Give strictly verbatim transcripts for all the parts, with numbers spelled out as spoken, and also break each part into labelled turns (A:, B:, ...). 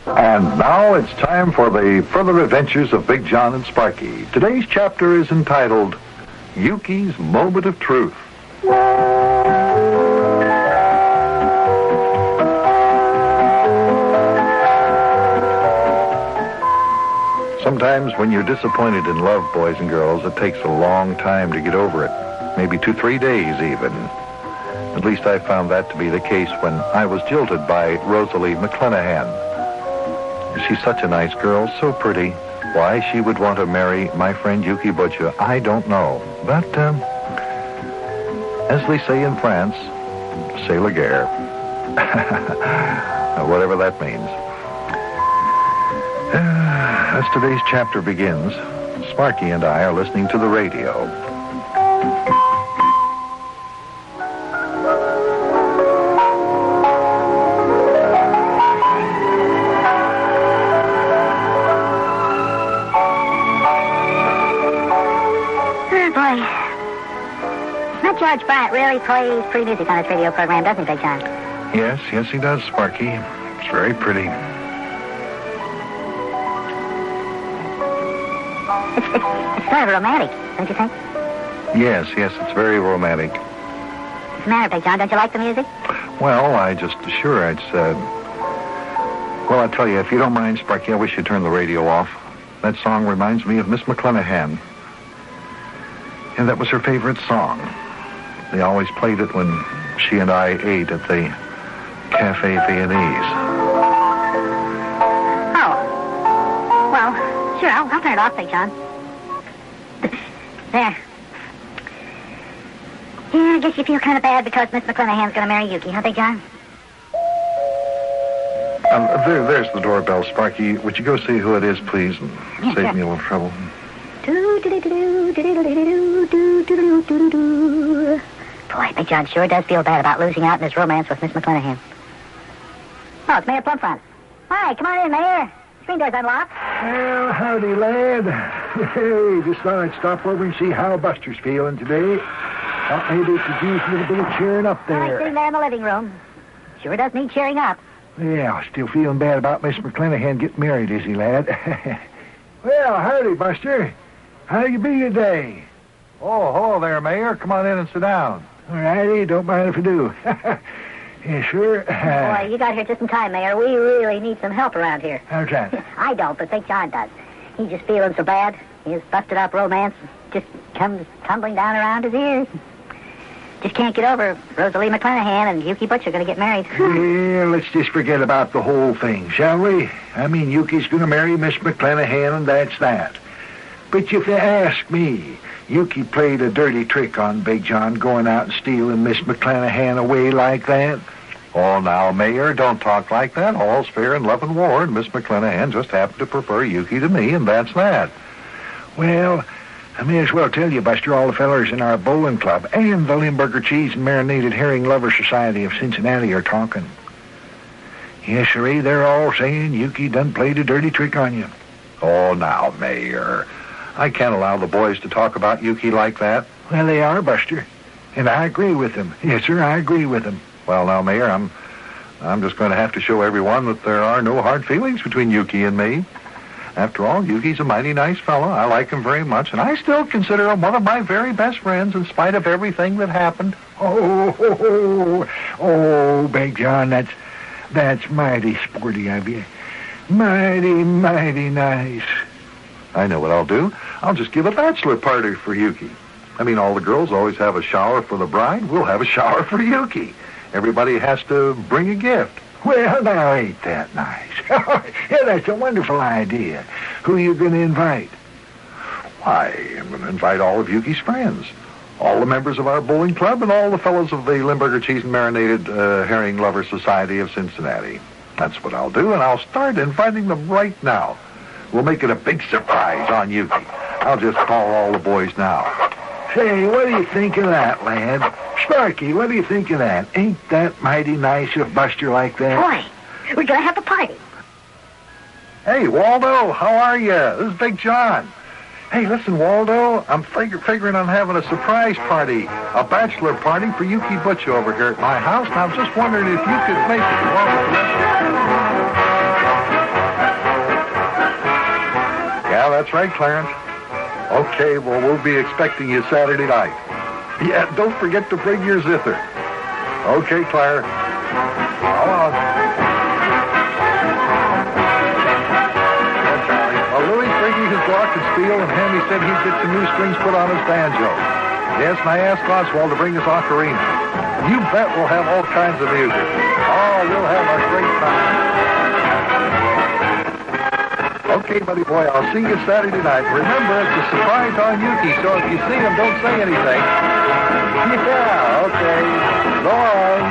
A: And now it's time for the further adventures of Big John and Sparky. Today's chapter is entitled, Yuki's Moment of Truth. Sometimes when you're disappointed in love, boys and girls, it takes a long time to get over it. Maybe two, three days even. At least I found that to be the case when I was jilted by Rosalie McClanahan. She's such a nice girl, so pretty. Why she would want to marry my friend Yuki Butcher, I don't know. But, um, as they say in France, c'est la guerre. Whatever that means. Uh, as today's chapter begins, Sparky and I are listening to the radio.
B: George Bryant really plays pretty music on his radio program, doesn't he, Big John?
A: Yes, yes, he does, Sparky. It's very pretty.
B: It's, it's, it's kind of romantic, don't you think?
A: Yes, yes, it's very romantic.
B: What's the matter, Big John? Don't you like the music?
A: Well, I just, sure, it's, uh... Well, I'll tell you, if you don't mind, Sparky, I wish you'd turn the radio off. That song reminds me of Miss McClanahan. And that was her favorite song. They always played it when she and I ate at the Cafe Viennese.
B: Oh. Well, sure, I'll, I'll turn it off, Big John. There. Yeah, I guess you feel kind of bad because Miss McClanahan's going to marry Yuki, huh, Big John?
A: Um, there, there's the doorbell, Sparky. Would you go see who it is, please, and
B: yeah,
A: save
B: sure.
A: me a little trouble?
B: Boy, Big John sure does feel bad about losing out in his romance with Miss McClanahan. Oh, it's Mayor Plumfront. Hi, come on in, Mayor. Screen door's unlocked.
C: Well, howdy, lad. Hey, just thought I'd stop over and see how Buster's feeling today. Thought maybe it could use a little bit of cheering up
B: Well, he's
C: there.
B: sitting there in the living room. Sure does need cheering up.
C: Yeah, still feeling bad about Miss McClanahan getting married, is he, lad? Well, howdy, Buster. How you be today?
A: Oh, hello there, Mayor. Come on in and sit down.
C: All righty, don't mind if I do. Yeah, sure.
B: Boy, you got here just in time, Mayor. We really need some help around here.
C: How's that?
B: I don't, but Big John does. He's just feeling so bad. His busted-up romance just comes tumbling down around his ears. Just can't get over Rosalie McClanahan and Yuki Butcher going to get married.
C: Yeah, let's just forget about the whole thing, shall we? I mean, Yuki's going to marry Miss McClanahan, and that's that. But if you ask me, Yuki played a dirty trick on Big John going out and stealing Miss McClanahan away like that.
A: Oh, now, Mayor, don't talk like that. All's fair in love and war, and Miss McClanahan just happened to prefer Yuki to me, and that's that.
C: Well, I may as well tell you, Buster, all the fellers in our bowling club and the Limburger Cheese and Marinated Herring Lover Society of Cincinnati are talking. Yes, sirree, they're all saying Yuki done played a dirty trick on you.
A: Oh, now, Mayor, I can't allow the boys to talk about Yuki like that.
C: Well, they are, Buster, and I agree with them. Yes, sir, I agree with them.
A: Well, now, Mayor, I'm, I'm just going to have to show everyone that there are no hard feelings between Yuki and me. After all, Yuki's a mighty nice fellow. I like him very much, and I still consider him one of my very best friends in spite of everything that happened.
C: Oh, oh, oh, oh, Big John, that's, that's mighty sporty of you. Mighty, mighty nice.
A: I know what I'll do. I'll just give a bachelor party for Yuki. I mean, all the girls always have a shower for the bride. We'll have a shower for Yuki. Everybody has to bring a gift.
C: Well, now, ain't that nice? Yeah, that's a wonderful idea. Who are you going to invite?
A: Why, I'm going to invite all of Yuki's friends. All the members of our bowling club and all the fellows of the Limburger Cheese and Marinated uh, Herring Lover Society of Cincinnati. That's what I'll do, and I'll start inviting them right now. We'll make it a big surprise on Yuki. I'll just call all the boys now.
C: Say, what do you think of that, lad? Sparky, what do you think of that? Ain't that mighty nice of Buster like that?
B: Boy, we're going to have a party.
A: Hey, Waldo, how are you? This is Big John. Hey, listen, Waldo, I'm fig- figuring on having a surprise party, a bachelor party for Yuki Butcher over here at my house, and I was just wondering if you could make it. that's right, Clarence. Okay, well, we'll be expecting you Saturday night. Yeah, don't forget to bring your zither. Okay, Claire. Hold on. Yeah, Charlie. Well, Louie's bringing his glockenspiel, and Hammy said he'd get some new strings put on his banjo. Yes, and I asked Oswald to bring his ocarina. You bet we'll have all kinds of music. Oh, we'll have a great time. Okay, buddy boy, I'll see you Saturday night. Remember, it's a surprise on Yuki, so if you see him, don't say anything. Yeah, okay. So long.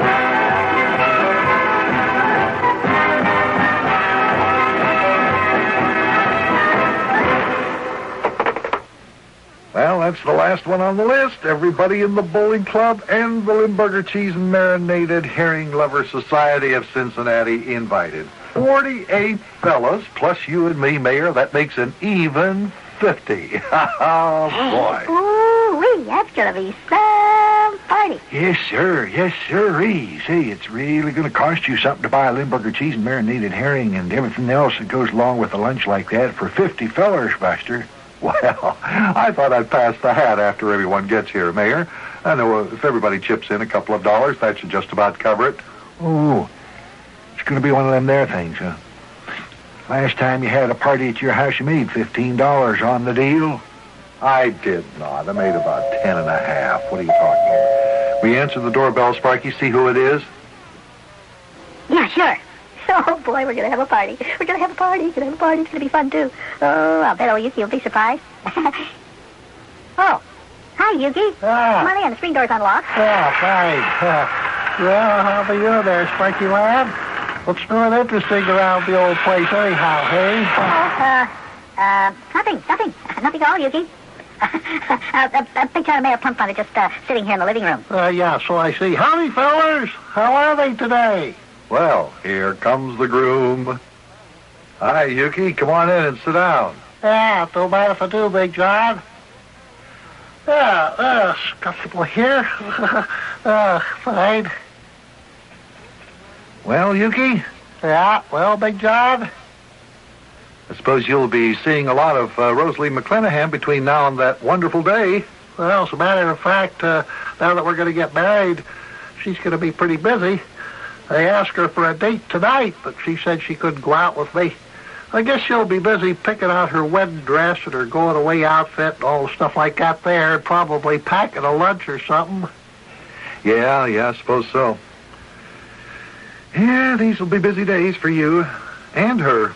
A: Well, that's the last one on the list. Everybody in the bowling club and the Limburger Cheese and Marinated Herring Lover Society of Cincinnati invited. forty-eight fellas, plus you and me, Mayor. That makes an even fifty. Oh, boy.
B: Ooh-wee, that's going to be some party.
C: Yes, sir. Yes, sir. Say, it's really going to cost you something to buy a Limburger cheese and marinated herring and everything else that goes along with a lunch like that for fifty fellers, Buster.
A: Well, I thought I'd pass the hat after everyone gets here, Mayor. I know if everybody chips in a couple of dollars, that should just about cover it.
C: Oh, it's going to be one of them there things, huh? Last time you had a party at your house, you made fifteen dollars on the deal.
A: I did not. I made about ten and a half. What are you talking about? We answer the doorbell, Sparky, see who it is?
B: Yeah, sure. Oh, boy, we're going to have a party. We're going to have a party. We're going to have a party. It's going to be fun, too. Oh, I'll bet old Yuki will be surprised. Oh, hi, Yuki.
C: Ah.
B: Come on in. The screen door's unlocked.
C: Yeah, fine. Uh, well, how are you there, Sparky lad? What's doing interesting around the old place anyhow, hey?
B: Oh, uh, uh, nothing, nothing. Nothing at all, Yuki. uh, a, a big ton of Mayor Plump Fun is just uh, sitting here in the living room.
C: Uh, yeah, so I see. Howdy, fellers. How are they today?
A: Well, here comes the groom. Hi, Yuki. Come on in and sit down.
C: Yeah, don't mind if I do, Big John. Yeah, uh, comfortable here. uh, fine.
A: Well, Yuki,
C: Yeah, well, Big John?
A: I suppose you'll be seeing a lot of uh, Rosalie McClanahan between now and that wonderful day.
C: Well, as a matter of fact, uh, now that we're going to get married, she's going to be pretty busy. I asked her for a date tonight, but she said she couldn't go out with me. I guess she'll be busy picking out her wedding dress and her going-away outfit and all the stuff like that there, and probably packing a lunch or something.
A: Yeah, yeah, I suppose so. Yeah, these will be busy days for you and her.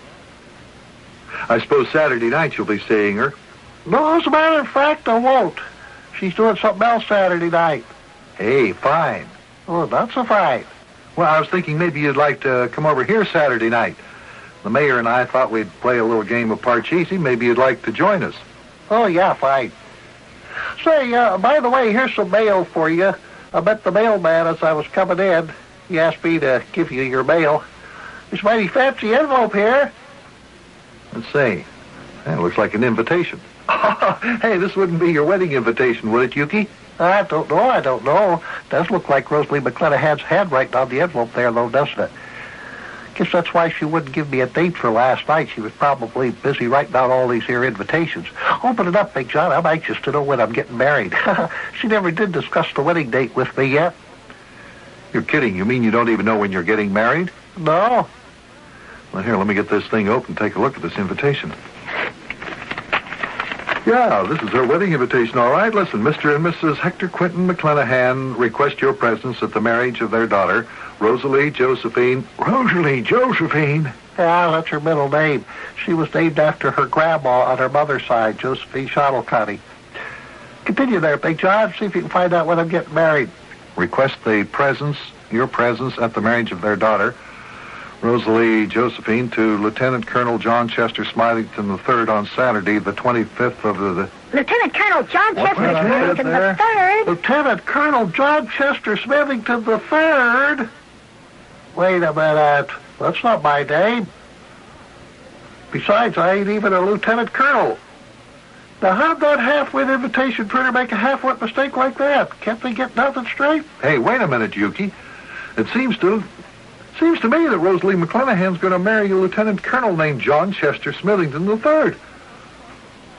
A: I suppose Saturday night you'll be seeing her.
C: No, as a matter of fact, I won't. She's doing something else Saturday night.
A: Hey, fine.
C: Oh, not so fine.
A: Well, I was thinking maybe you'd like to come over here Saturday night. The mayor and I thought we'd play a little game of Parcheesi. Maybe you'd like to join us.
C: Oh, yeah, fine. Say, uh, by the way, here's some mail for you. I met the mailman as I was coming in. He asked me to give you your mail. There's a mighty fancy envelope here.
A: Let's see. That looks like an invitation. Hey, this wouldn't be your wedding invitation, would it, Yuki?
C: I don't know, I don't know. Does look like Rosalie McClanahan's handwriting on the envelope there, though, doesn't it? Guess that's why she wouldn't give me a date for last night. She was probably busy writing out all these here invitations. Open it up, Big John. I'm anxious to know when I'm getting married. She never did discuss the wedding date with me yet.
A: You're kidding. You mean you don't even know when you're getting married?
C: No.
A: Well, here, let me get this thing open. Take a look at this invitation. Yeah, this is her wedding invitation, all right. Listen, Mister and Missus Hector Quinton McClanahan request your presence at the marriage of their daughter, Rosalie Josephine.
C: Rosalie Josephine? Yeah, that's her middle name. She was named after her grandma on her mother's side, Josephine Shottlecutty. Continue there, Big John. See if you can find out when I'm getting married.
A: Request the presence, your presence at the marriage of their daughter, Rosalie Josephine, to Lieutenant Colonel John Chester Smithington the third on Saturday, the twenty-fifth of the... the
B: Lieutenant Colonel John
A: What's
B: Chester
A: that
B: Smithington
A: there?
B: the third.
C: Lieutenant Colonel John Chester Smithington the third? Wait a minute. That's not my name. Besides, I ain't even a lieutenant colonel. Now, how'd that half-wit invitation printer make a half-wit mistake like that? Can't they get nothing straight?
A: Hey, wait a minute, Yuki. It seems to... Seems to me that Rosalie McClanahan's going to marry a lieutenant colonel named John Chester Smithington the third.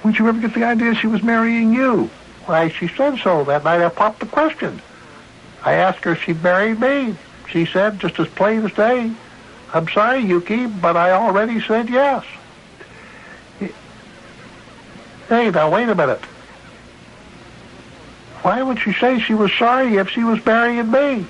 D: When'd you ever get the idea she was marrying you?
E: Why, she said so that night I popped the question. I asked her if she'd married me. She said, just as plain as day, I'm sorry, Yuki, but I already said yes. Hey, now, wait a minute. Why would she say she was sorry if she was marrying me?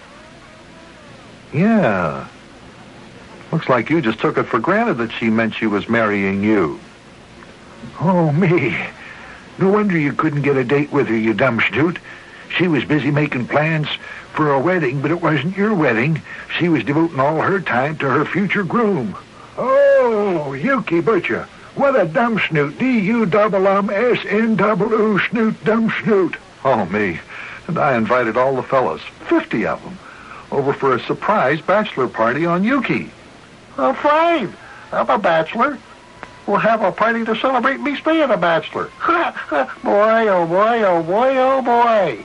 D: Yeah. Looks like you just took it for granted that she meant she was marrying you.
C: Oh, me. No wonder you couldn't get a date with her, you dumb snoot. She was busy making plans for a wedding, but it wasn't your wedding. She was devoting all her time to her future groom. Oh, Yuki Butcher. What a dumb snoot. D U double um S N double O snoot, dumb snoot.
D: Oh, me. And I invited all the fellas, fifty of them, over for a surprise bachelor party on Yuki.
E: Oh, fine. I'm a bachelor. We'll have a party to celebrate me being a bachelor. Boy, oh boy, oh boy, oh boy.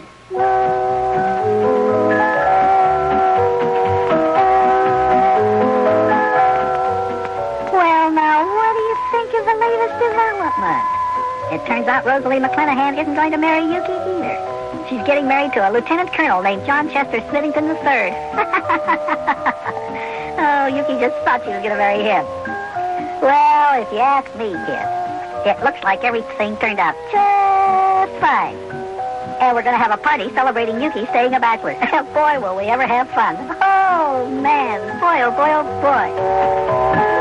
B: Well, now, what do you think of the latest development? It turns out Rosalie McClanahan isn't going to marry Yuki either. She's getting married to a lieutenant colonel named John Chester Smithington the third. Oh, Yuki just thought she was going to marry him. Well, if you ask me, kid, it looks like everything turned out just fine. And we're going to have a party celebrating Yuki staying a bachelor. Boy, will we ever have fun. Oh, man. Boy, oh, boy, oh, boy.